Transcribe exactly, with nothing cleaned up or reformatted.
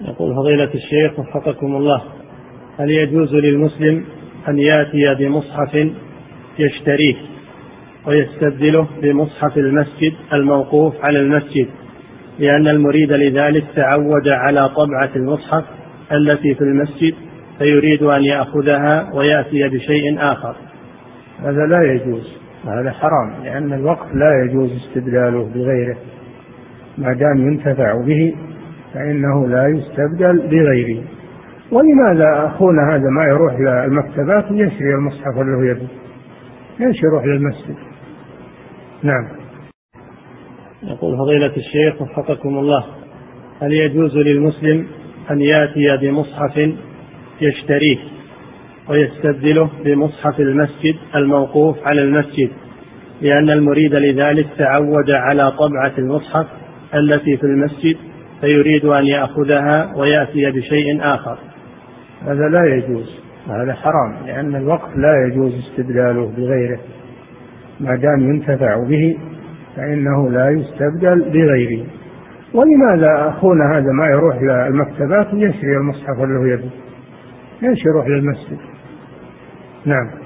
يقول فضيلة الشيخ وفقكم الله، هل يجوز للمسلم أن يأتي بمصحف يشتريه ويستبدله بمصحف المسجد الموقوف على المسجد، لأن المريد لذلك تعود على طبعة المصحف التي في المسجد فيريد أن يأخذها ويأتي بشيء آخر؟ هذا لا يجوز، هذا حرام، لأن الوقف لا يجوز استبداله بغيره، ما دام ينتفع به فإنه لا يستبدل بغيره. ولماذا أخونا هذا ما يروح للمكتبات ويشتري المصحف اللي يبي؟ ليش يروح للمسجد؟ نعم. يقول فضيلة الشيخ وفقكم الله، هل يجوز للمسلم أن يأتي بمصحف يشتريه ويستبدله بمصحف المسجد الموقوف على المسجد، لأن المريد لذلك تعود على طبعة المصحف التي في المسجد فيريد أن يأخذها ويأتي بشيء آخر؟ هذا لا يجوز، هذا حرام، لأن الوقف لا يجوز استبداله بغيره، ما دام ينتفع به فإنه لا يستبدل بغيره. ولماذا أخونا هذا ما يروح للمكتبات ويشتري المصحف اللي يبي؟ ليش يروح للمسجد؟ نعم.